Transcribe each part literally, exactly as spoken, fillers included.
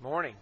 Morning.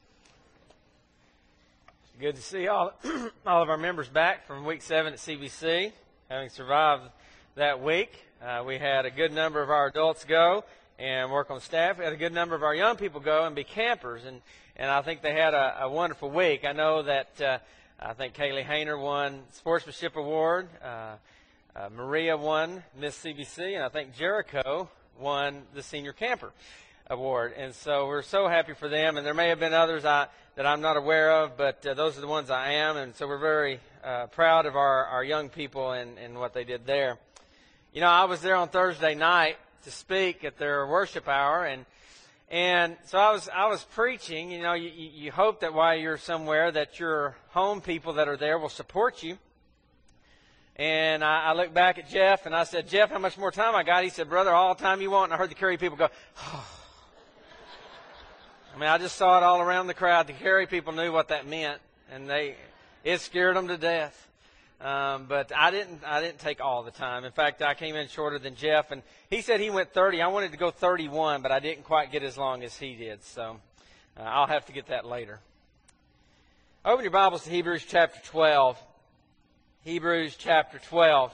It's good to see all, all of our members back from week seven at C B C, having survived that week. Uh, we had a good number of our adults go and work on staff. We had a good number of our young people go and be campers, and, and I think they had a, a wonderful week. I know that uh, I think Kaylee Hayner won Sportsmanship Award. Uh, uh, Maria won Miss C B C, and I think Jericho won the Senior Camper Award. And so we're so happy for them. And there may have been others I, that I'm not aware of, but uh, those are the ones I am. And so we're very uh, proud of our, our young people and, and what they did there. You know, I was there on Thursday night to speak at their worship hour, and and so I was I was preaching. You know, you, you hope that while you're somewhere that your home people that are there will support you. And I, I looked back at Jeff, and I said, Jeff, how much more time I got? He said, brother, all the time you want. And I heard the Cary people go, oh. I mean, I just saw it all around the crowd. The Cary people knew what that meant, and they it scared them to death. Um, but I didn't. I didn't take all the time. In fact, I came in shorter than Jeff, and he said he went thirty. I wanted to go thirty-one, but I didn't quite get as long as he did. So uh, I'll have to get that later. Open your Bibles to Hebrews chapter twelve. Hebrews chapter twelve.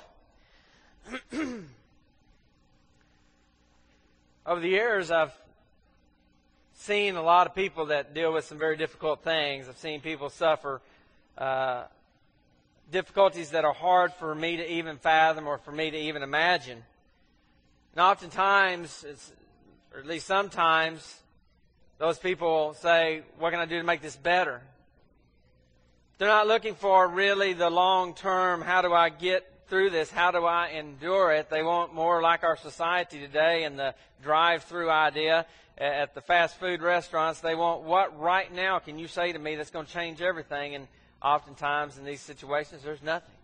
Over the years, I've seen a lot of people that deal with some very difficult things. I've seen people suffer uh, difficulties that are hard for me to even fathom or for me to even imagine. And oftentimes, it's, or at least sometimes, those people say, what can I do to make this better? They're not looking for really the long-term, how do I get through this? How do I endure it? They want more like our society today and the drive-through idea at the fast food restaurants. They want, what right now can you say to me that's going to change everything? And oftentimes in these situations, there's nothing.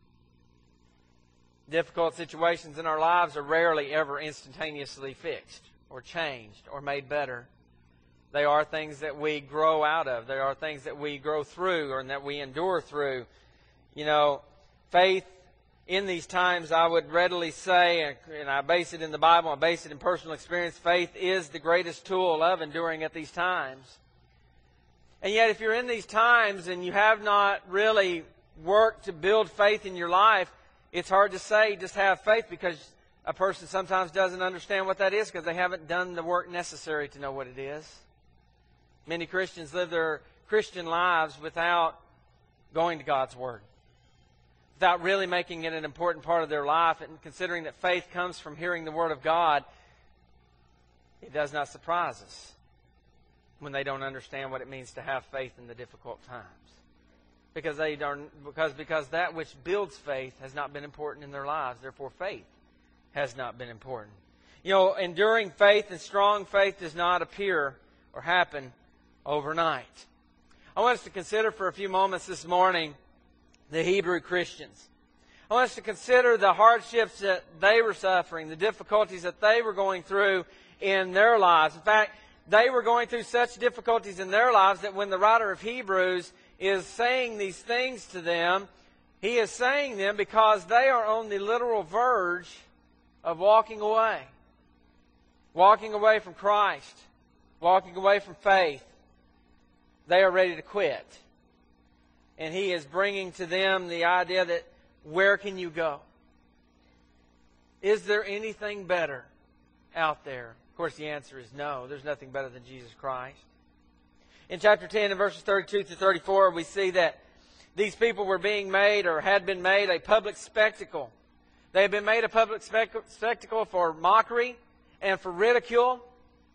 Difficult situations in our lives are rarely ever instantaneously fixed or changed or made better. They are things that we grow out of. They are things that we grow through or that we endure through. You know, faith in these times, I would readily say, and I base it in the Bible, I base it in personal experience, faith is the greatest tool of enduring at these times. And yet if you're in these times and you have not really worked to build faith in your life, it's hard to say just have faith, because a person sometimes doesn't understand what that is because they haven't done the work necessary to know what it is. Many Christians live their Christian lives without going to God's Word, without really making it an important part of their life. And considering that faith comes from hearing the Word of God, it does not surprise us when they don't understand what it means to have faith in the difficult times. Because they don't, because, because that which builds faith has not been important in their lives. Therefore, faith has not been important. You know, enduring faith and strong faith does not appear or happen overnight. I want us to consider for a few moments this morning the Hebrew Christians. I want us to consider the hardships that they were suffering, the difficulties that they were going through in their lives. In fact, they were going through such difficulties in their lives that when the writer of Hebrews is saying these things to them, he is saying them because they are on the literal verge of walking away. Walking away from Christ. Walking away from faith. They are ready to quit. And he is bringing to them the idea that, where can you go? Is there anything better out there? Of course, the answer is no. There's nothing better than Jesus Christ. In chapter ten, in verses thirty-two to thirty-four, we see that these people were being made, or had been made, a public spectacle. They had been made a public spec- spectacle for mockery and for ridicule.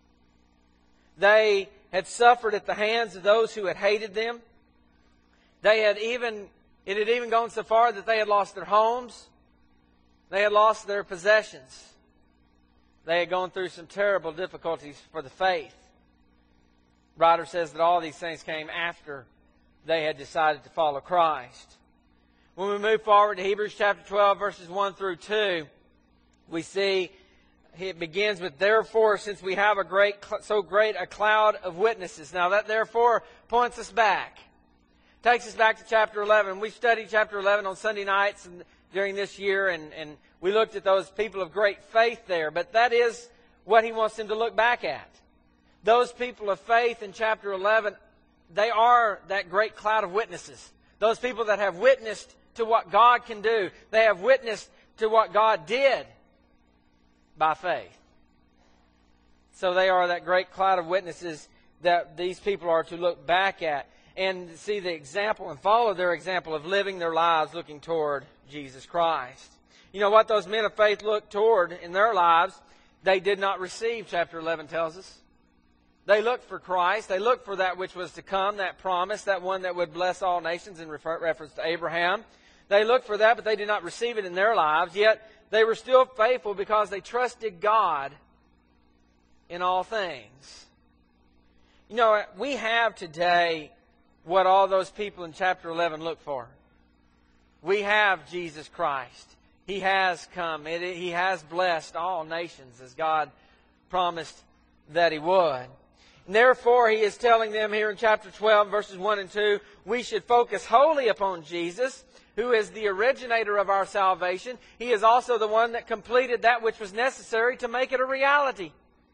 They had suffered at the hands of those who had hated them. They had even, it had even gone so far that they had lost their homes. They had lost their possessions. They had gone through some terrible difficulties for the faith. The writer says that all these things came after they had decided to follow Christ. When we move forward to Hebrews chapter twelve, verses one through two, we see it begins with, therefore, since we have a great, so great a cloud of witnesses. Now that therefore points us back. Takes us back to chapter eleven. We studied chapter eleven on Sunday nights and during this year, and, and we looked at those people of great faith there. But that is what he wants them to look back at. Those people of faith in chapter eleven, they are that great cloud of witnesses. Those people that have witnessed to what God can do. They have witnessed to what God did by faith. So they are that great cloud of witnesses that these people are to look back at and see the example and follow their example of living their lives looking toward Jesus Christ. You know what those men of faith looked toward in their lives? They did not receive, chapter eleven tells us. They looked for Christ. They looked for that which was to come, that promise, that one that would bless all nations in refer- reference to Abraham. They looked for that, but they did not receive it in their lives. Yet they were still faithful because they trusted God in all things. You know, we have today what all those people in chapter eleven look for. We have Jesus Christ. He has come. It, he has blessed all nations as God promised that He would. And therefore, He is telling them here in chapter twelve, verses one and two, we should focus wholly upon Jesus, who is the originator of our salvation. He is also the one that completed that which was necessary to make it a reality.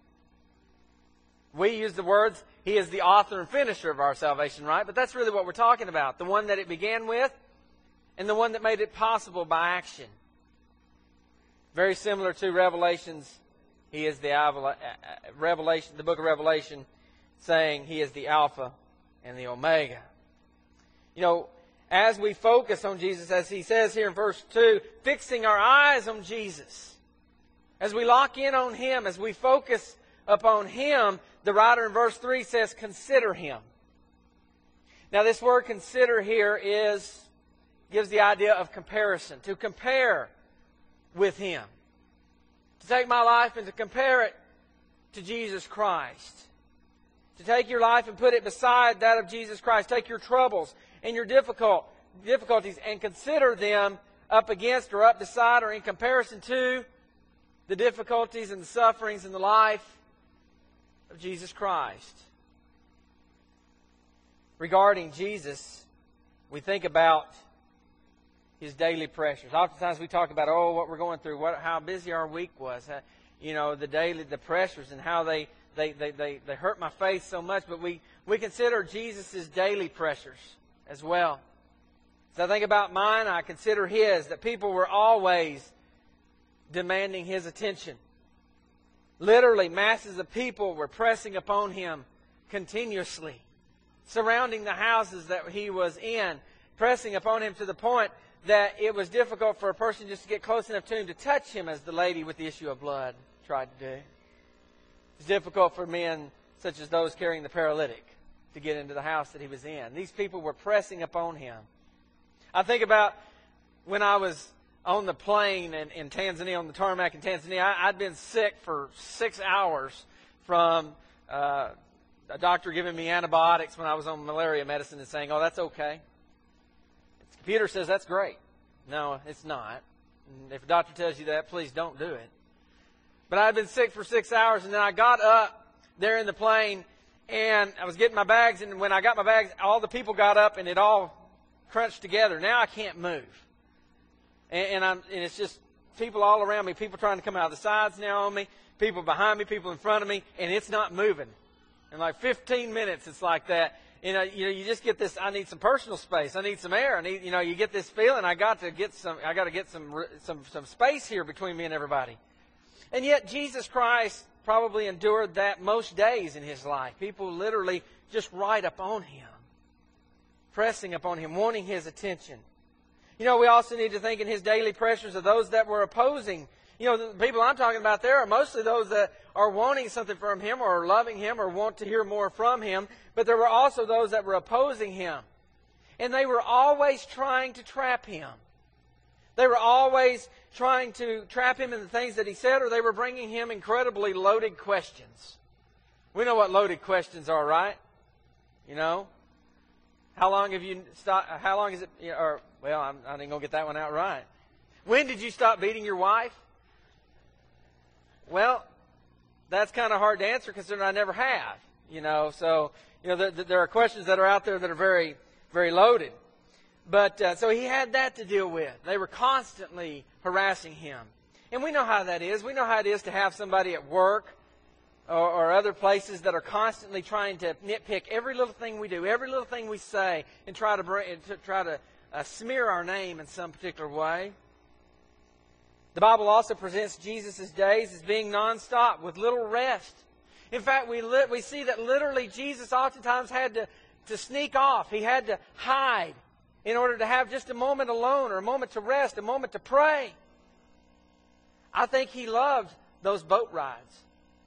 We use the words, He is the author and finisher of our salvation, right? But that's really what we're talking about. The one that it began with and the one that made it possible by action. Very similar to Revelations. He is the Revelation, the book of Revelation, saying He is the Alpha and the Omega. You know, as we focus on Jesus, as He says here in verse two, fixing our eyes on Jesus. As we lock in on Him, as we focus upon Him, the writer in verse three says, consider Him. Now this word consider here is, gives the idea of comparison. To compare with Him. To take my life and to compare it to Jesus Christ. To take your life and put it beside that of Jesus Christ. Take your troubles and your difficult difficulties and consider them up against or up beside or in comparison to the difficulties and the sufferings in the life of Jesus Christ. Regarding Jesus, we think about His daily pressures. Oftentimes we talk about, oh, what we're going through, what, how busy our week was. Uh, you know, the daily, the pressures and how they, they, they, they, they hurt my faith so much. But we, we consider Jesus' daily pressures as well. As I think about mine, I consider His, that people were always demanding His attention. Literally, masses of people were pressing upon Him continuously, surrounding the houses that He was in, pressing upon Him to the point that it was difficult for a person just to get close enough to Him to touch Him, as the lady with the issue of blood tried to do. It's difficult for men such as those carrying the paralytic to get into the house that He was in. These people were pressing upon Him. I think about when I was on the plane in, in Tanzania, on the tarmac in Tanzania. I, I'd been sick for six hours from uh, a doctor giving me antibiotics when I was on malaria medicine and saying, oh, that's okay. The computer says that's great. No, it's not. And if a doctor tells you that, please don't do it. But I had been sick for six hours, and then I got up there in the plane, and I was getting my bags, and when I got my bags, all the people got up, and it all crunched together. Now I can't move. And, and, I'm, and it's just people all around me, people trying to come out of the sides now on me, people behind me, people in front of me, and it's not moving. In like fifteen minutes, it's like that. You know, you know, you just get this, I need some personal space. I need some air. I need, you know, you get this feeling, I got to get some, I got to get some, some, some space here between me and everybody. And yet Jesus Christ probably endured that most days in His life. People literally just right up on Him, pressing upon Him, wanting His attention. You know, we also need to think in His daily pressures of those that were opposing. You know, the people I'm talking about there are mostly those that are wanting something from Him or are loving Him or want to hear more from Him. But there were also those that were opposing Him. And they were always trying to trap Him. They were always trying to trap Him in the things that He said, or they were bringing Him incredibly loaded questions. We know what loaded questions are, right? You know? How long have you stopped? How long is it? You know, or well, I'm, I ain't gonna get that one out right. When did you stop beating your wife? Well, that's kind of hard to answer considering I never have. You know, so you know there, there are questions that are out there that are very, very loaded. But uh, so he had that to deal with. They were constantly harassing him, and we know how that is. We know how it is to have somebody at work or, or other places that are constantly trying to nitpick every little thing we do, every little thing we say, and try to, bring, to, try to uh, smear our name in some particular way. The Bible also presents Jesus' days as being nonstop, with little rest. In fact, we li- we see that literally Jesus oftentimes had to, to sneak off. He had to hide in order to have just a moment alone, or a moment to rest, a moment to pray. I think He loved those boat rides.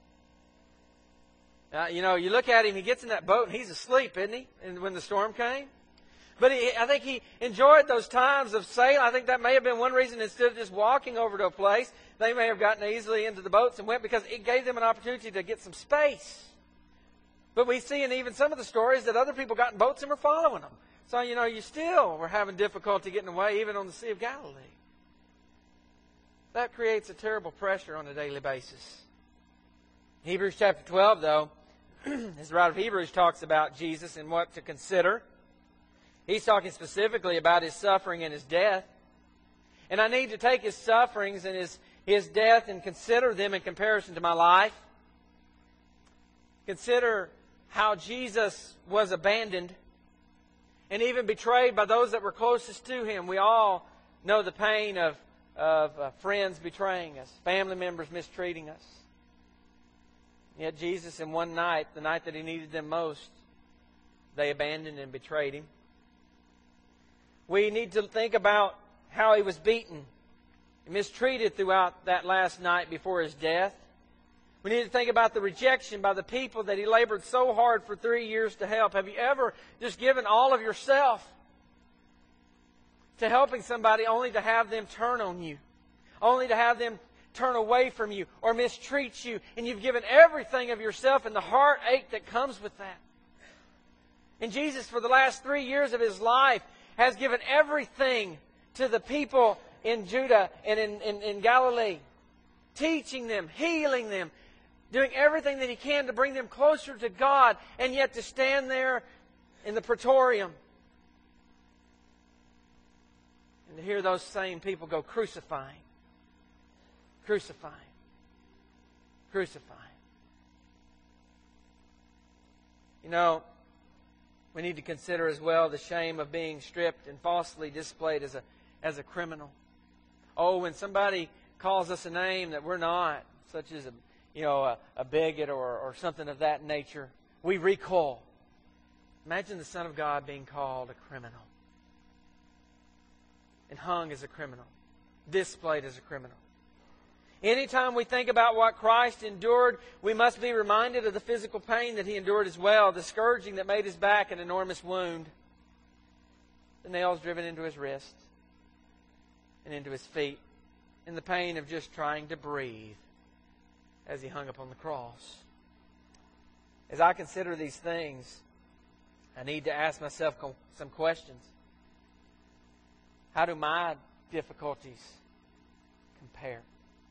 Uh, you know, you look at Him, He gets in that boat and He's asleep, isn't He, and when the storm came? But he, I think He enjoyed those times of sailing. I think that may have been one reason, instead of just walking over to a place, they may have gotten easily into the boats and went, because it gave them an opportunity to get some space. But we see in even some of the stories that other people got in boats and were following them. So, you know, you still were having difficulty getting away, even on the Sea of Galilee. That creates a terrible pressure on a daily basis. Hebrews chapter twelve, though, as the writer of Hebrews talks about Jesus and what to consider, he's talking specifically about His suffering and His death. And I need to take His sufferings and His, His death and consider them in comparison to my life. Consider how Jesus was abandoned and even betrayed by those that were closest to Him. We all know the pain of, of uh, friends betraying us, family members mistreating us. Yet Jesus, in one night, the night that He needed them most, they abandoned and betrayed Him. We need to think about how He was beaten and mistreated throughout that last night before His death. We need to think about the rejection by the people that He labored so hard for three years to help. Have you ever just given all of yourself to helping somebody only to have them turn on you? Only to have them turn away from you or mistreat you, and you've given everything of yourself and the heartache that comes with that. And Jesus, for the last three years of His life, has given everything to the people in Judah and in, in, in Galilee, teaching them, healing them, doing everything that He can to bring them closer to God, and yet to stand there in the praetorium and to hear those same people go, crucifying, crucifying, crucifying. You know, we need to consider as well the shame of being stripped and falsely displayed as a, as a criminal. Oh, when somebody calls us a name that we're not, such as a, you know, a, a bigot or, or something of that nature, we recoil. Imagine the Son of God being called a criminal and hung as a criminal, displayed as a criminal. Anytime we think about what Christ endured, we must be reminded of the physical pain that He endured as well, the scourging that made His back an enormous wound, the nails driven into His wrist and into His feet, and the pain of just trying to breathe as He hung upon the cross. As I consider these things, I need to ask myself some questions. How do my difficulties compare?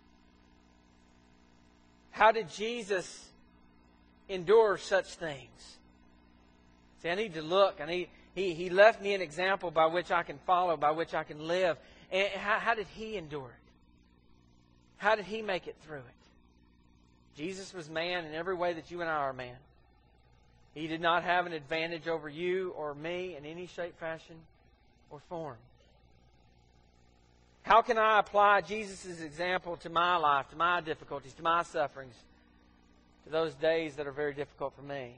How did Jesus endure such things? See, I need to look. I need, he, he left me an example by which I can follow, by which I can live. And how, how did He endure it? How did He make it through it? Jesus was man in every way that you and I are man. He did not have an advantage over you or me in any shape, fashion, or form. How can I apply Jesus' example to my life, to my difficulties, to my sufferings, to those days that are very difficult for me?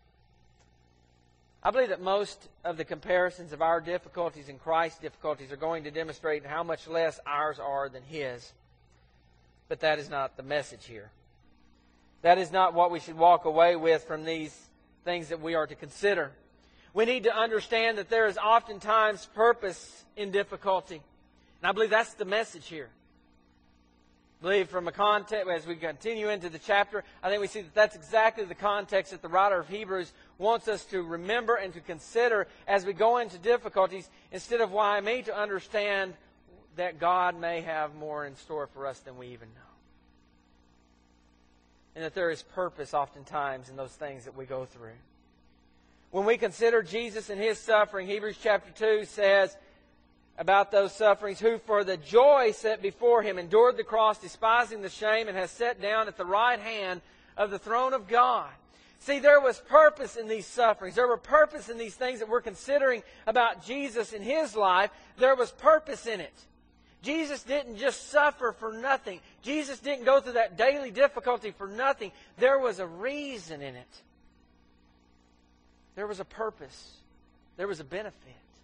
I believe that most of the comparisons of our difficulties and Christ's difficulties are going to demonstrate how much less ours are than His. But that is not the message here. That is not what we should walk away with from these things that we are to consider. We need to understand that there is oftentimes purpose in difficulty. And I believe that's the message here. I believe from a context, as we continue into the chapter, I think we see that that's exactly the context that the writer of Hebrews wants us to remember and to consider as we go into difficulties, instead of why me to understand that God may have more in store for us than we even know. And that there is purpose oftentimes in those things that we go through. When we consider Jesus and His suffering, Hebrews chapter two says about those sufferings, who for the joy set before Him endured the cross, despising the shame, and has sat down at the right hand of the throne of God. See, there was purpose in these sufferings. There were purpose in these things that we're considering about Jesus in His life. There was purpose in it. Jesus didn't just suffer for nothing. Jesus didn't go through that daily difficulty for nothing. There was a reason in it. There was a purpose. There was a benefit.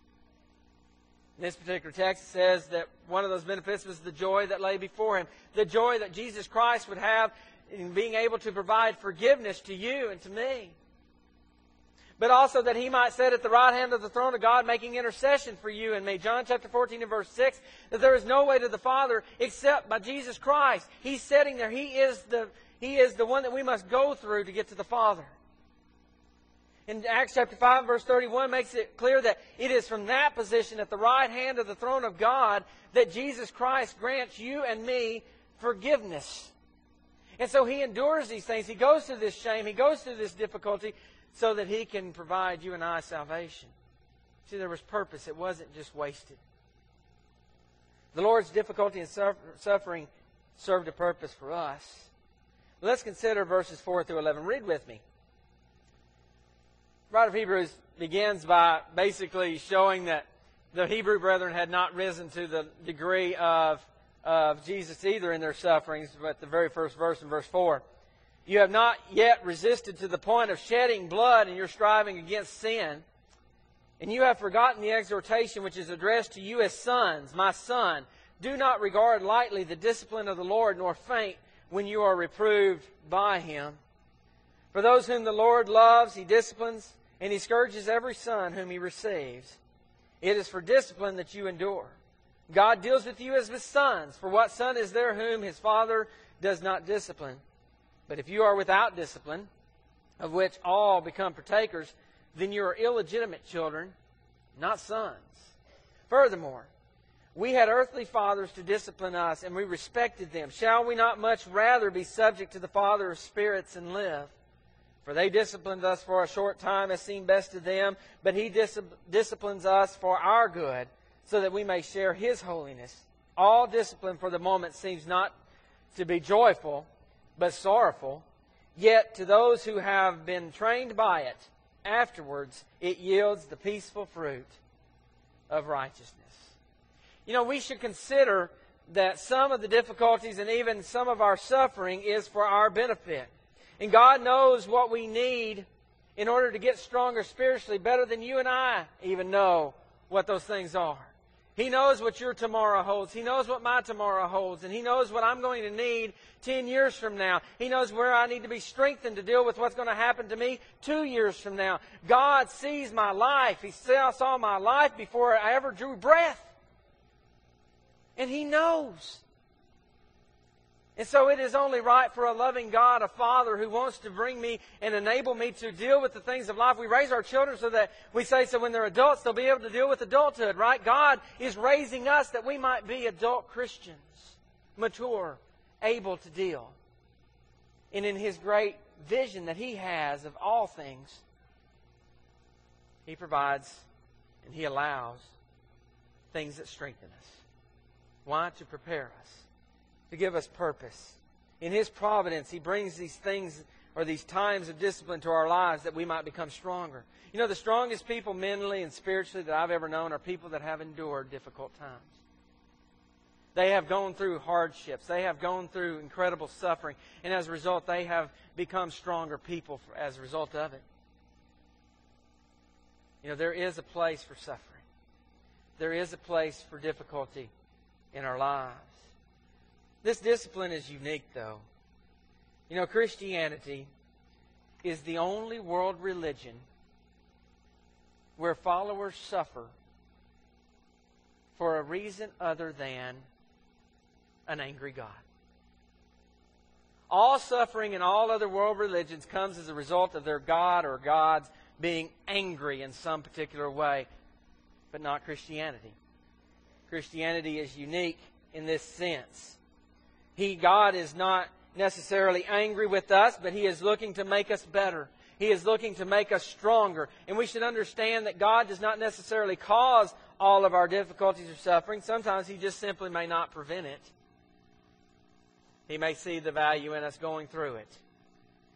In this particular text, it says that one of those benefits was the joy that lay before Him. The joy that Jesus Christ would have in being able to provide forgiveness to you and to me. But also that He might sit at the right hand of the throne of God, making intercession for you and me. John chapter fourteen and verse six, that there is no way to the Father except by Jesus Christ. He's sitting there. He is the, He is the one that we must go through to get to the Father. In Acts chapter five, verse thirty-one, makes it clear that it is from that position at the right hand of the throne of God that Jesus Christ grants you and me forgiveness. And so He endures these things. He goes through this shame. He goes through this difficulty so that He can provide you and I salvation. See, there was purpose. It wasn't just wasted. The Lord's difficulty and suffering served a purpose for us. Let's consider verses four through eleven. Read with me. The writer of Hebrews begins by basically showing that the Hebrew brethren had not risen to the degree of, of Jesus either in their sufferings, but the very first verse in verse four. You have not yet resisted to the point of shedding blood in your striving against sin, and you have forgotten the exhortation which is addressed to you as sons. My son, do not regard lightly the discipline of the Lord, nor faint when you are reproved by Him. For those whom the Lord loves, He disciplines, and He scourges every son whom He receives. It is for discipline that you endure. God deals with you as with sons. For what son is there whom his father does not discipline? But if you are without discipline, of which all become partakers, then you are illegitimate children, not sons. Furthermore, we had earthly fathers to discipline us, and we respected them. Shall we not much rather be subject to the Father of spirits and live? For they disciplined us for a short time as seemed best to them, but He dis- disciplines us for our good, so that we may share His holiness. All discipline for the moment seems not to be joyful, but sorrowful. Yet to those who have been trained by it, afterwards it yields the peaceful fruit of righteousness. You know, we should consider that some of the difficulties and even some of our suffering is for our benefit. And God knows what we need in order to get stronger spiritually better than you and I even know what those things are. He knows what your tomorrow holds. He knows what my tomorrow holds. And He knows what I'm going to need ten years from now. He knows where I need to be strengthened to deal with what's going to happen to me two years from now. God sees my life. He saw my life before I ever drew breath. And He knows. And so it is only right for a loving God, a Father who wants to bring me and enable me to deal with the things of life. We raise our children so that we say so when they're adults, they'll be able to deal with adulthood, right? God is raising us that we might be adult Christians, mature, able to deal. And in His great vision that He has of all things, He provides and He allows things that strengthen us. Why? To prepare us. To give us purpose. In His providence, He brings these things or these times of discipline to our lives that we might become stronger. You know, the strongest people mentally and spiritually that I've ever known are people that have endured difficult times. They have gone through hardships. They have gone through incredible suffering. And as a result, they have become stronger people as a result of it. You know, there is a place for suffering. There is a place for difficulty in our lives. This discipline is unique, though. You know, Christianity is the only world religion where followers suffer for a reason other than an angry God. All suffering in all other world religions comes as a result of their God or gods being angry in some particular way, but not Christianity. Christianity is unique in this sense. He, God, is not necessarily angry with us, but He is looking to make us better. He is looking to make us stronger. And we should understand that God does not necessarily cause all of our difficulties or suffering. Sometimes He just simply may not prevent it. He may see the value in us going through it.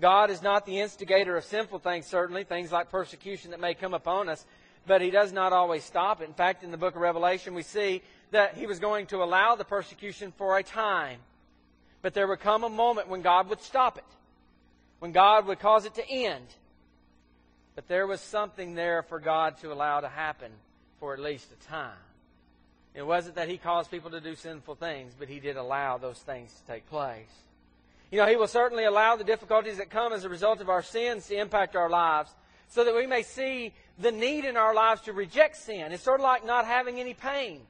God is not the instigator of sinful things, certainly, things like persecution that may come upon us, but He does not always stop it. In fact, in the book of Revelation, we see that He was going to allow the persecution for a time. But there would come a moment when God would stop it, when God would cause it to end. But there was something there for God to allow to happen for at least a time. It wasn't that He caused people to do sinful things, but He did allow those things to take place. You know, He will certainly allow the difficulties that come as a result of our sins to impact our lives so that we may see the need in our lives to reject sin. It's sort of like not having any pain.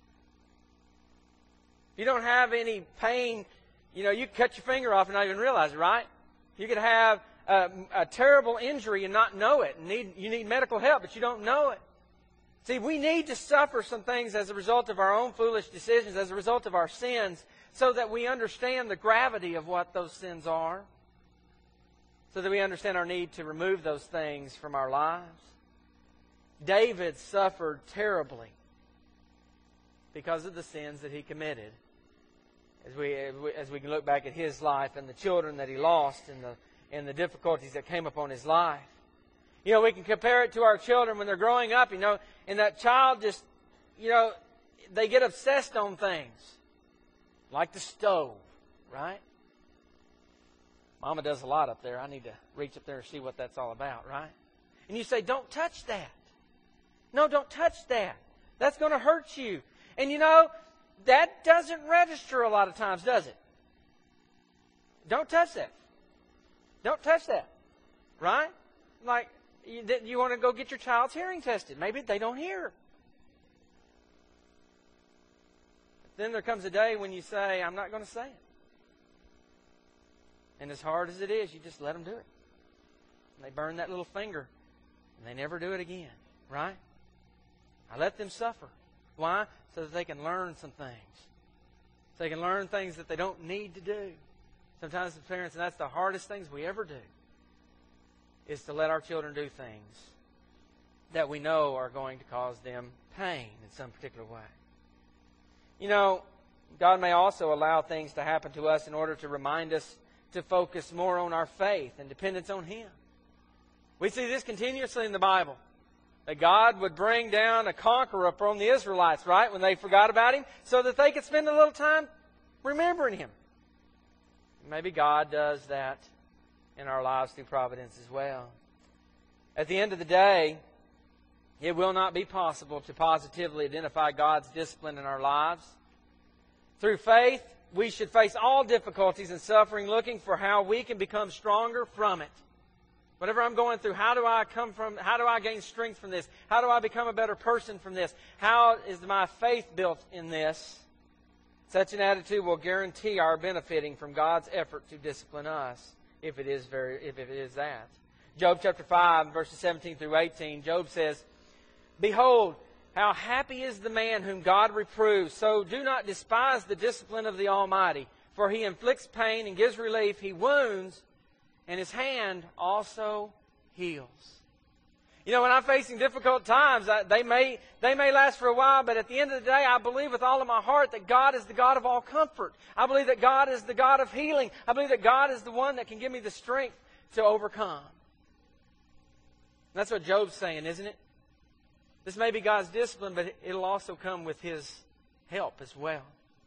If you don't have any pain, you know, you could cut your finger off and not even realize it, right? You could have a, a terrible injury and not know it. And need, you need medical help, but you don't know it. See, we need to suffer some things as a result of our own foolish decisions, as a result of our sins, so that we understand the gravity of what those sins are, so that we understand our need to remove those things from our lives. David suffered terribly because of the sins that he committed. As we, as we can look back at his life and the children that he lost and the, and the difficulties that came upon his life. You know, we can compare it to our children when they're growing up, you know, and that child just, you know, they get obsessed on things. Like the stove, right? Mama does a lot up there. I need to reach up there and see what that's all about, right? And you say, don't touch that. No, don't touch that. That's going to hurt you. And you know, that doesn't register a lot of times, does it? Don't touch that. Don't touch that. Right? Like, you, you want to go get your child's hearing tested. Maybe they don't hear. Then there comes a day when you say, I'm not going to say it. And as hard as it is, you just let them do it. And they burn that little finger. And they never do it again. Right? I let them suffer. Why? So that they can learn some things. So they can learn things that they don't need to do. Sometimes as parents, and that's the hardest things we ever do, is to let our children do things that we know are going to cause them pain in some particular way. You know, God may also allow things to happen to us in order to remind us to focus more on our faith and dependence on Him. We see this continuously in the Bible. That God would bring down a conqueror upon the Israelites, right, when they forgot about Him, so that they could spend a little time remembering Him. Maybe God does that in our lives through providence as well. At the end of the day, it will not be possible to positively identify God's discipline in our lives. Through faith, we should face all difficulties and suffering, looking for how we can become stronger from it. Whatever I'm going through, how do I come from, how do I gain strength from this? How do I become a better person from this? How is my faith built in this? Such an attitude will guarantee our benefiting from God's effort to discipline us, if it is very, if it is that. Job chapter five, verses seventeen through eighteen, Job says, Behold, how happy is the man whom God reproves. So do not despise the discipline of the Almighty, for He inflicts pain and gives relief. He wounds, and His hand also heals. You know, when I'm facing difficult times, I, they may they may last for a while, but at the end of the day, I believe with all of my heart that God is the God of all comfort. I believe that God is the God of healing. I believe that God is the one that can give me the strength to overcome. That's what Job's saying, isn't it? This may be God's discipline, but it'll also come with His help as well.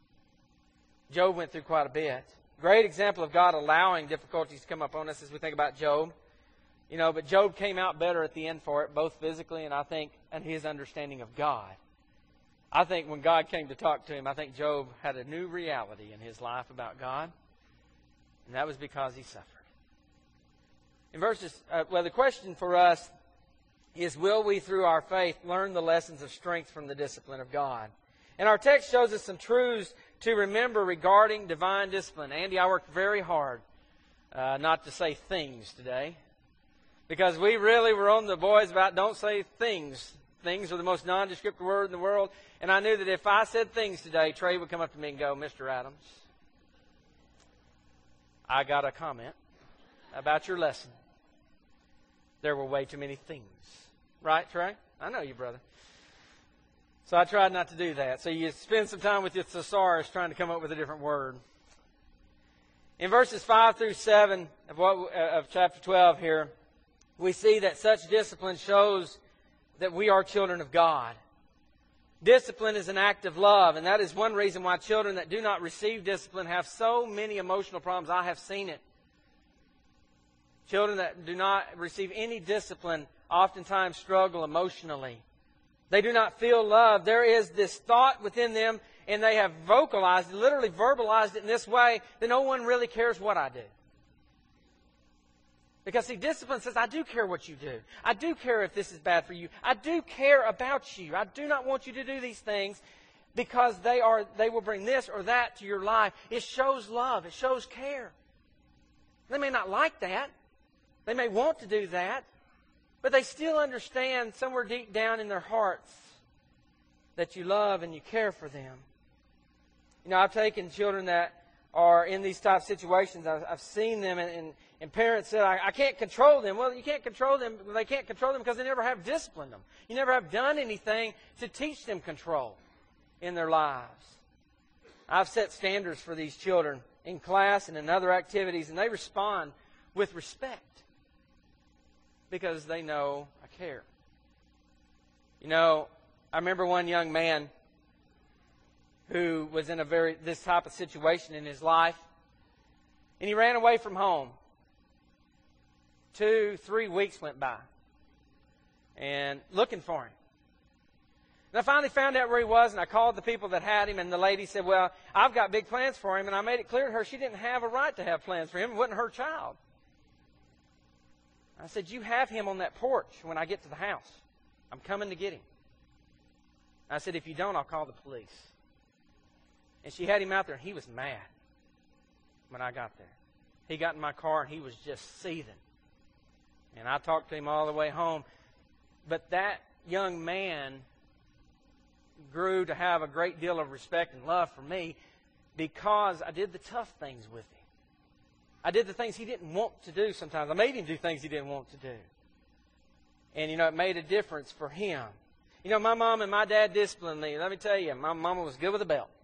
Job went through quite a bit. Great example of God allowing difficulties to come upon us as we think about Job. You know, but Job came out better at the end for it, both physically and I think in his understanding of God. I think when God came to talk to him, I think Job had a new reality in his life about God. And that was because he suffered. In verses, uh, well, the question for us is, will we, through our faith, learn the lessons of strength from the discipline of God? And our text shows us some truths to remember regarding divine discipline. Andy, I worked very hard uh, not to say things today, because we really were on the boys about don't say things. Things are the most nondescript word in the world. And I knew that if I said things today, Trey would come up to me and go, Mister Adams, I got a comment about your lesson. There were way too many things. Right, Trey? I know you, brother. So I tried not to do that. So you spend some time with your thesaurus trying to come up with a different word. In verses five through seven of, what, of chapter twelve here, we see that such discipline shows that we are children of God. Discipline is an act of love, and that is one reason why children that do not receive discipline have so many emotional problems. I have seen it. Children that do not receive any discipline oftentimes struggle emotionally. They do not feel love. There is this thought within them, and they have vocalized, literally verbalized it in this way, that no one really cares what I do. Because, see, discipline says, I do care what you do. I do care if this is bad for you. I do care about you. I do not want you to do these things because they are they will bring this or that to your life. It shows love. It shows care. They may not like that. They may want to do that. But they still understand somewhere deep down in their hearts that you love and you care for them. You know, I've taken children that are in these type of situations. I've, I've seen them, and, and, and parents said, I, I can't control them. Well, you can't control them. They can't control them because they never have disciplined them. You never have done anything to teach them control in their lives. I've set standards for these children in class and in other activities, and they respond with respect because they know I care. You know, I remember one young man who was in a very this type of situation in his life, and he ran away from home. Two, three weeks went by, and looking for him. And I finally found out where he was, and I called the people that had him, and the lady said, well, I've got big plans for him, and I made it clear to her she didn't have a right to have plans for him. It wasn't her child. I said, you have him on that porch when I get to the house. I'm coming to get him. I said, if you don't, I'll call the police. And she had him out there, and he was mad when I got there. He got in my car, and he was just seething. And I talked to him all the way home. But that young man grew to have a great deal of respect and love for me because I did the tough things with him. I did the things he didn't want to do sometimes. I made him do things he didn't want to do. And, you know, it made a difference for him. You know, my mom and my dad disciplined me. Let me tell you, my mama was good with a belt.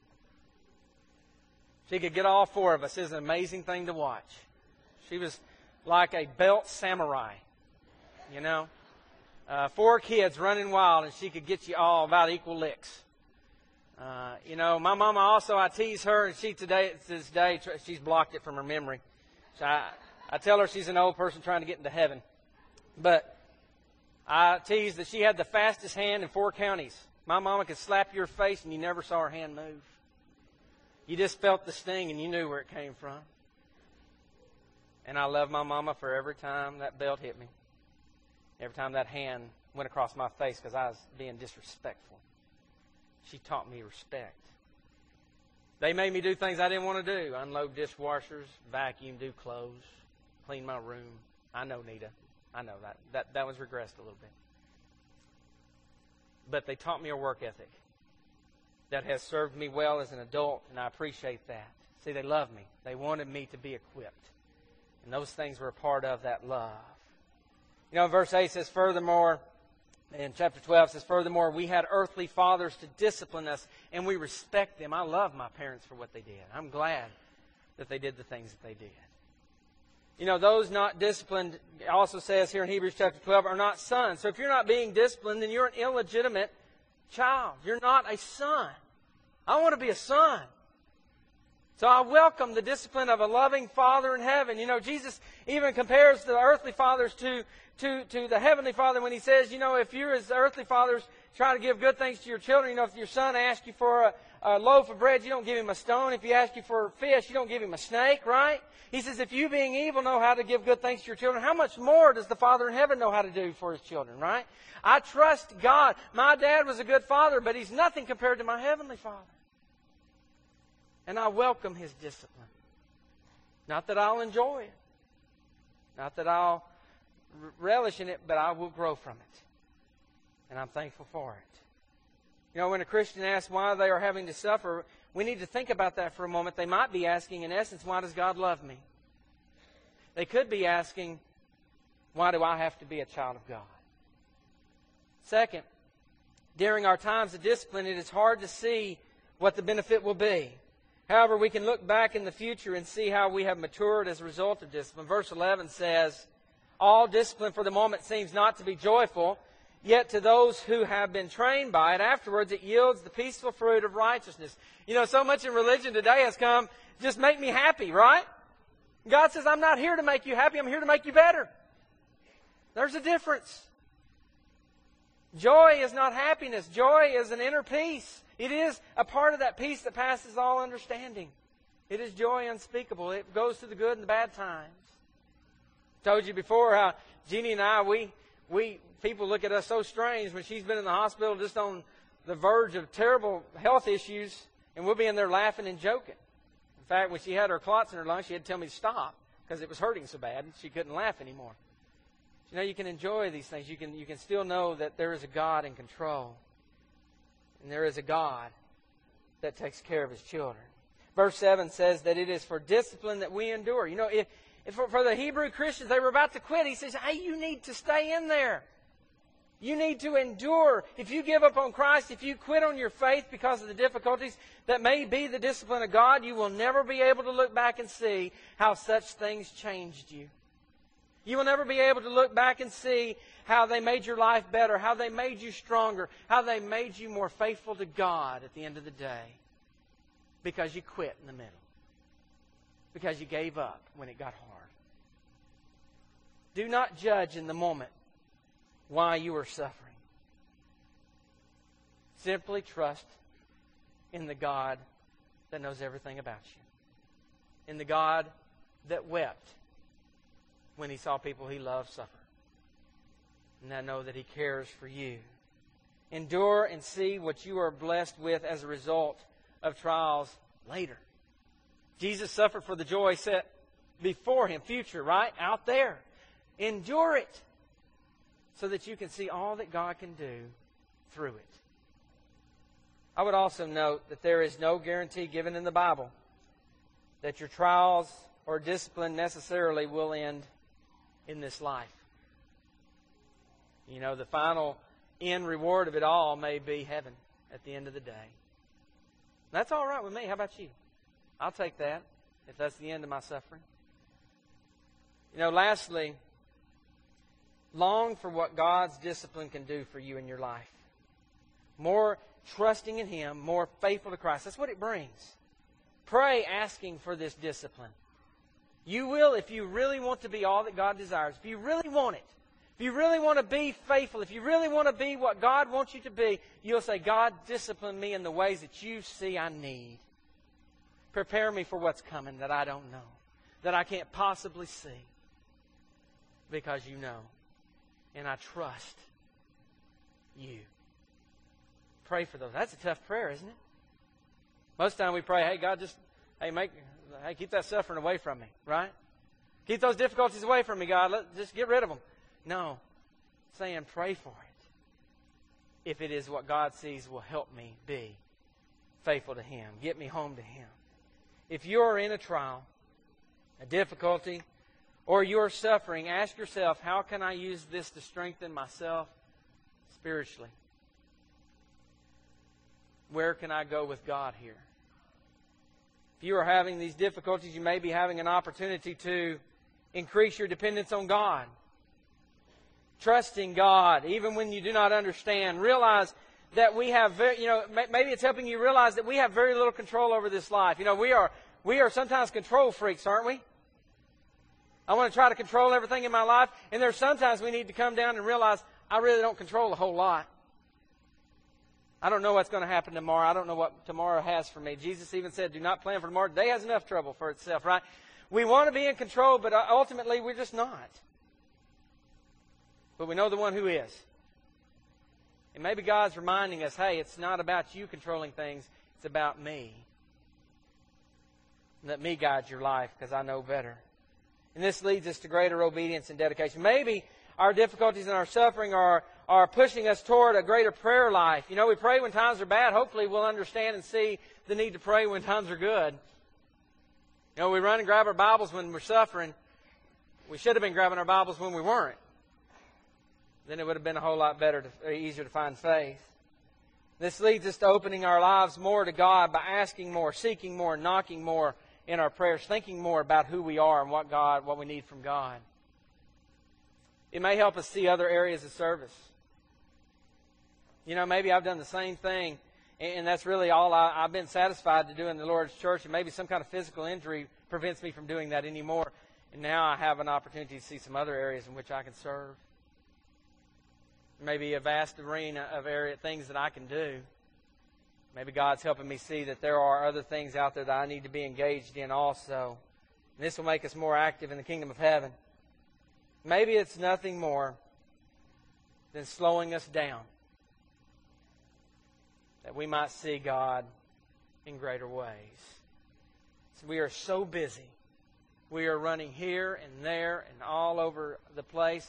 She could get all four of us. It was an amazing thing to watch. She was like a belt samurai, you know. Uh, four kids running wild, and she could get you all about equal licks. Uh, you know, my mama also, I tease her, and she today, to this day, she's blocked it from her memory. So I, I tell her she's an old person trying to get into heaven. But I tease that she had the fastest hand in four counties. My mama could slap your face, and you never saw her hand move. You just felt the sting, and you knew where it came from. And I love my mama for every time that belt hit me. Every time that hand went across my face because I was being disrespectful. She taught me respect. They made me do things I didn't want to do. Unload dishwashers, vacuum, do clothes, clean my room. I know, Nita. I know that. That, that was regressed a little bit. But they taught me a work ethic that has served me well as an adult, and I appreciate that. See, they love me. They wanted me to be equipped. And those things were a part of that love. You know, verse eight says, furthermore, in chapter twelve, it says, furthermore, we had earthly fathers to discipline us, and we respect them. I love my parents for what they did. I'm glad that they did the things that they did. You know, those not disciplined, it also says here in Hebrews chapter twelve, are not sons. So if you're not being disciplined, then you're an illegitimate child. You're not a son. I want to be a son. So I welcome the discipline of a loving Father in heaven. You know, Jesus even compares the earthly fathers to, to, to the heavenly Father when He says, you know, if you're as earthly fathers trying to give good things to your children, you know, if your son asks you for a, a loaf of bread, you don't give him a stone. If he asks you for fish, you don't give him a snake, right? He says, if you being evil know how to give good things to your children, how much more does the Father in heaven know how to do for His children, right? I trust God. My dad was a good father, but he's nothing compared to my heavenly Father. And I welcome His discipline. Not that I'll enjoy it. Not that I'll relish in it, but I will grow from it. And I'm thankful for it. You know, when a Christian asks why they are having to suffer, we need to think about that for a moment. They might be asking, in essence, why does God love me? They could be asking, why do I have to be a child of God? Second, during our times of discipline, it is hard to see what the benefit will be. However, we can look back in the future and see how we have matured as a result of discipline. Verse eleven says, all discipline for the moment seems not to be joyful, yet to those who have been trained by it, afterwards it yields the peaceful fruit of righteousness. You know, so much in religion today has come, just make me happy, right? God says, I'm not here to make you happy, I'm here to make you better. There's a difference. Joy is not happiness. Joy is an inner peace. It is a part of that peace that passes all understanding. It is joy unspeakable. It goes through the good and the bad times. I told you before how Jeannie and I, we, we, people look at us so strange when she's been in the hospital just on the verge of terrible health issues, and we'll be in there laughing and joking. In fact, when she had her clots in her lungs, she had to tell me to stop because it was hurting so bad and she couldn't laugh anymore. You know, you can enjoy these things. You can, you can still know that there is a God in control. And there is a God that takes care of His children. Verse seven says that it is for discipline that we endure. You know, if, if for, for the Hebrew Christians, they were about to quit. He says, hey, you need to stay in there. You need to endure. If you give up on Christ, if you quit on your faith because of the difficulties that may be the discipline of God, you will never be able to look back and see how such things changed you. You will never be able to look back and see how they made your life better, how they made you stronger, how they made you more faithful to God at the end of the day. Because you quit in the middle. Because you gave up when it got hard. Do not judge in the moment why you are suffering. Simply trust in the God that knows everything about you. In the God that wept when He saw people He loved suffer. And I know that He cares for you. Endure and see what you are blessed with as a result of trials later. Jesus suffered for the joy set before Him, future, right? Out there. Endure it so that you can see all that God can do through it. I would also note that there is no guarantee given in the Bible that your trials or discipline necessarily will end in this life. You know, the final end reward of it all may be heaven at the end of the day. That's all right with me. How about you? I'll take that if that's the end of my suffering. You know, lastly, long for what God's discipline can do for you in your life. More trusting in Him, more faithful to Christ. That's what it brings. Pray asking for this discipline. You will, if you really want to be all that God desires, if you really want it, if you really want to be faithful, if you really want to be what God wants you to be, you'll say, God, discipline me in the ways that you see I need. Prepare me for what's coming that I don't know, that I can't possibly see, because you know. And I trust you. Pray for those. That's a tough prayer, isn't it? Most of the time we pray, hey, God, just, hey, make, hey, keep that suffering away from me, right? Keep those difficulties away from me, God. Let, just get rid of them. No. Saying pray for it. If it is what God sees will help me be faithful to Him. Get me home to Him. If you're in a trial, a difficulty, or you're suffering, ask yourself, how can I use this to strengthen myself spiritually? Where can I go with God here? If you are having these difficulties, you may be having an opportunity to increase your dependence on God. Trusting God, even when you do not understand. Realize that we have very, you know, maybe it's helping you realize that we have very little control over this life. You know, we are, we are sometimes control freaks, aren't we? I want to try to control everything in my life, and there's sometimes we need to come down and realize I really don't control a whole lot. I don't know what's going to happen tomorrow. I don't know what tomorrow has for me. Jesus even said, do not plan for tomorrow. Today has enough trouble for itself, right? We want to be in control, but ultimately we're just not. But we know the one who is. And maybe God's reminding us, hey, it's not about you controlling things. It's about me. Let me guide your life because I know better. And this leads us to greater obedience and dedication. Maybe our difficulties and our suffering are, are pushing us toward a greater prayer life. You know, we pray when times are bad. Hopefully we'll understand and see the need to pray when times are good. You know, we run and grab our Bibles when we're suffering. We should have been grabbing our Bibles when we weren't. Then it would have been a whole lot better, to, easier to find faith. This leads us to opening our lives more to God by asking more, seeking more, knocking more in our prayers, thinking more about who we are and what God, what we need from God. It may help us see other areas of service. You know, maybe I've done the same thing, and that's really all I, I've been satisfied to do in the Lord's church, and maybe some kind of physical injury prevents me from doing that anymore. And now I have an opportunity to see some other areas in which I can serve. Maybe a vast arena of area things that I can do. Maybe God's helping me see that there are other things out there that I need to be engaged in also. And this will make us more active in the kingdom of heaven. Maybe it's nothing more than slowing us down, that we might see God in greater ways. So we are so busy. We are running here and there and all over the place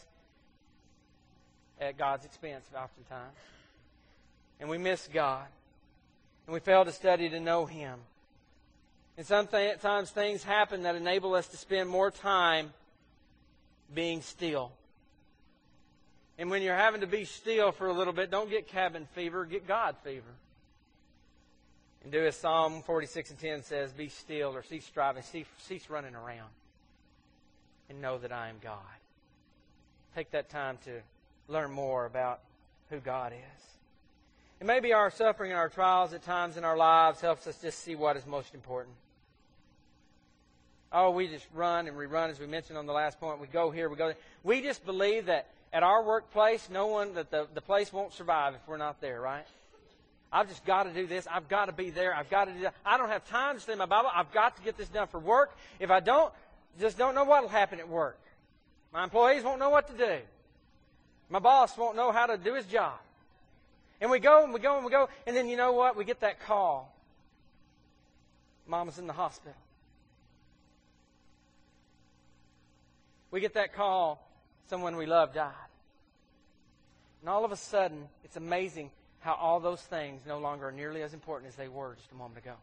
at God's expense oftentimes. And we miss God. And we fail to study to know Him. And sometimes things happen that enable us to spend more time being still. And when you're having to be still for a little bit, don't get cabin fever, get God fever. And do as Psalm forty-six and ten says, be still or cease striving, cease, cease running around. And know that I am God. Take that time to learn more about who God is. And maybe our suffering and our trials at times in our lives helps us just see what is most important. Oh, we just run and rerun, as we mentioned on the last point. We go here, we go there. We just believe that at our workplace, no one, that the, the place won't survive if we're not there, right? I've just got to do this. I've got to be there. I've got to do that. I don't have time to study my Bible. I've got to get this done for work. If I don't, just don't know what will happen at work. My employees won't know what to do. My boss won't know how to do his job. And we go and we go and we go. And then you know what? We get that call. Mama's in the hospital. We get that call. Someone we love died. And all of a sudden, it's amazing how all those things no longer are nearly as important as they were just a moment ago.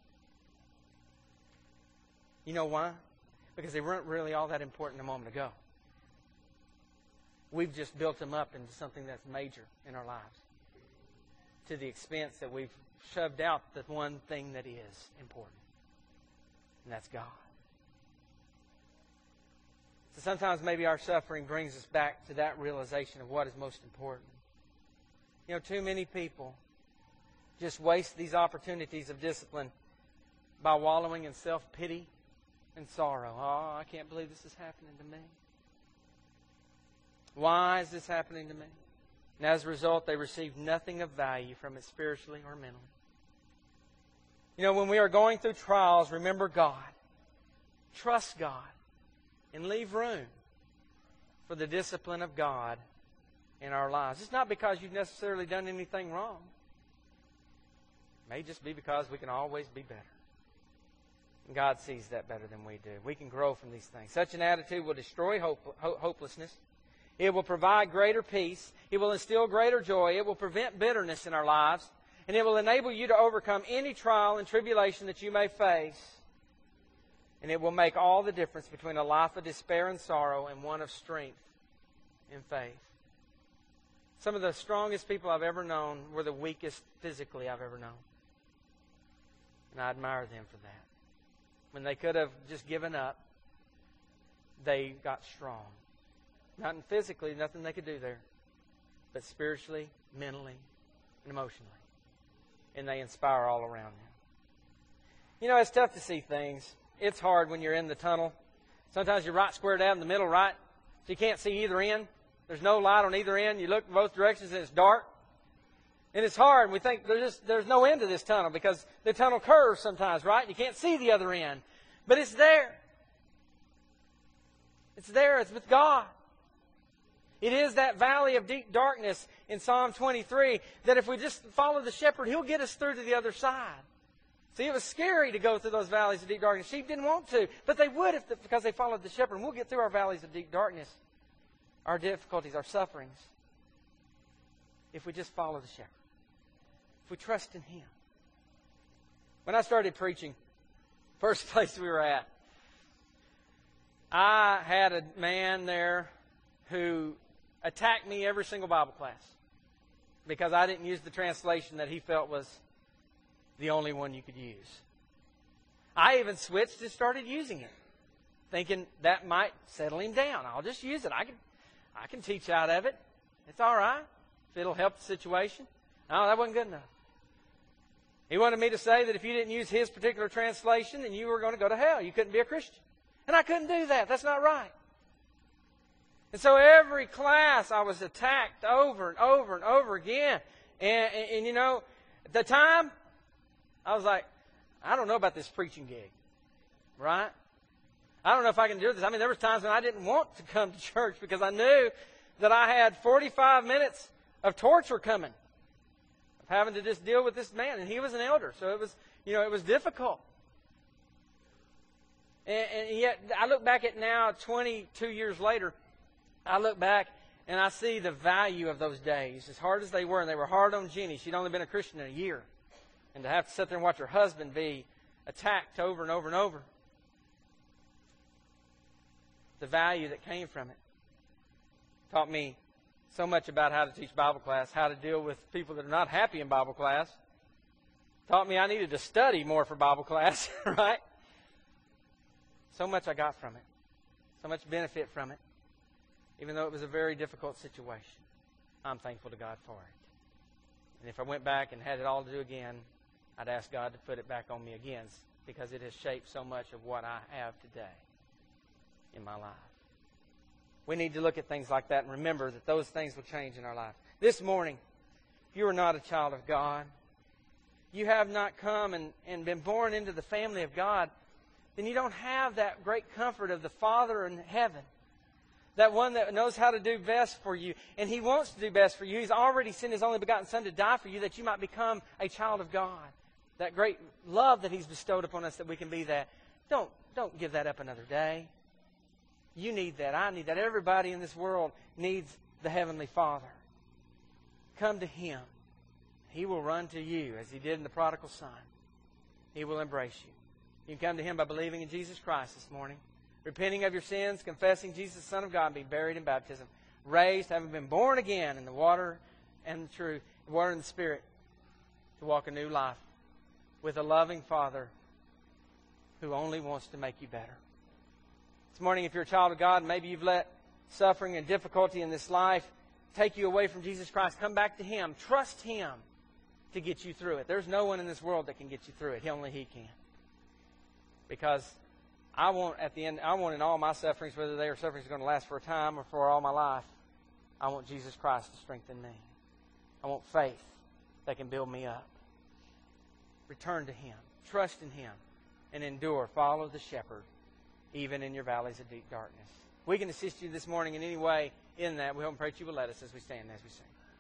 You know why? Because they weren't really all that important a moment ago. We've just built them up into something that's major in our lives, to the expense that we've shoved out the one thing that is important, and that's God. So sometimes maybe our suffering brings us back to that realization of what is most important. You know, too many people just waste these opportunities of discipline by wallowing in self-pity and sorrow. Oh, I can't believe this is happening to me. Why is this happening to me? And as a result, they receive nothing of value from it spiritually or mentally. You know, when we are going through trials, remember God. Trust God. And leave room for the discipline of God in our lives. It's not because you've necessarily done anything wrong. It may just be because we can always be better. And God sees that better than we do. We can grow from these things. Such an attitude will destroy hope, ho- hopelessness. It will provide greater peace. It will instill greater joy. It will prevent bitterness in our lives. And it will enable you to overcome any trial and tribulation that you may face. And it will make all the difference between a life of despair and sorrow and one of strength and faith. Some of the strongest people I've ever known were the weakest physically I've ever known. And I admire them for that. When they could have just given up, they got strong. Not physically, nothing they could do there, but spiritually, mentally, and emotionally. And they inspire all around them. You know, it's tough to see things. It's hard when you're in the tunnel. Sometimes you're right square down in the middle, right? So you can't see either end. There's no light on either end. You look in both directions and it's dark. And it's hard. We think there's just, there's no end to this tunnel because the tunnel curves sometimes, right? You can't see the other end. But it's there. It's there. It's with God. It is that valley of deep darkness in Psalm twenty-three that if we just follow the shepherd, He'll get us through to the other side. See, it was scary to go through those valleys of deep darkness. Sheep didn't want to, but they would if the, because they followed the shepherd. And we'll get through our valleys of deep darkness, our difficulties, our sufferings, if we just follow the shepherd, if we trust in Him. When I started preaching, first place we were at, I had a man there who attacked me every single Bible class. because I didn't use the translation that he felt was the only one you could use. I even switched and started using it, thinking that might settle him down. I'll just use it. I can, I can teach out of it. It's all right if it'll help the situation. No, that wasn't good enough. He wanted me to say that if you didn't use his particular translation, then you were going to go to hell. You couldn't be a Christian. And I couldn't do that. That's not right. And so every class I was attacked over and over and over again. And, and, and you know, at the time, I was like, I don't know about this preaching gig. Right? I don't know if I can do this. I mean, there were times when I didn't want to come to church because I knew that I had forty-five minutes of torture coming, of having to just deal with this man. And he was an elder, so it was, you know, it was difficult. And, and yet, I look back at now, twenty-two years later, I look back and I see the value of those days, as hard as they were. And they were hard on Jenny. She'd only been a Christian in a year. And to have to sit there and watch her husband be attacked over and over and over. The value that came from it taught me so much about how to teach Bible class, how to deal with people that are not happy in Bible class. Taught me I needed to study more for Bible class, right? So much I got from it. So much benefit from it. Even though it was a very difficult situation. I'm thankful to God for it. And if I went back and had it all to do again, I'd ask God to put it back on me again, because it has shaped so much of what I have today in my life. We need to look at things like that and remember that those things will change in our life. This morning, if you are not a child of God, you have not come and, and been born into the family of God, then you don't have that great comfort of the Father in heaven. That one that knows how to do best for you. And He wants to do best for you. He's already sent His only begotten Son to die for you that you might become a child of God. That great love that He's bestowed upon us that we can be that. Don't, don't give that up another day. You need that. I need that. Everybody in this world needs the Heavenly Father. Come to Him. He will run to you as He did in the prodigal son. He will embrace you. You can come to Him by believing in Jesus Christ this morning. Repenting of your sins, confessing Jesus, the Son of God, and being buried in baptism. Raised, having been born again in the water and the truth, the water and the Spirit, to walk a new life with a loving Father who only wants to make you better. This morning, if you're a child of God, maybe you've let suffering and difficulty in this life take you away from Jesus Christ. Come back to Him. Trust Him to get you through it. There's no one in this world that can get you through it. Only He can. Because I want, at the end, I want in all my sufferings, whether they are sufferings going to last for a time or for all my life, I want Jesus Christ to strengthen me. I want faith that can build me up. Return to Him. Trust in Him. And endure. Follow the shepherd, even in your valleys of deep darkness. We can assist you this morning in any way in that. We hope and pray that you will let us as we stand and as we sing.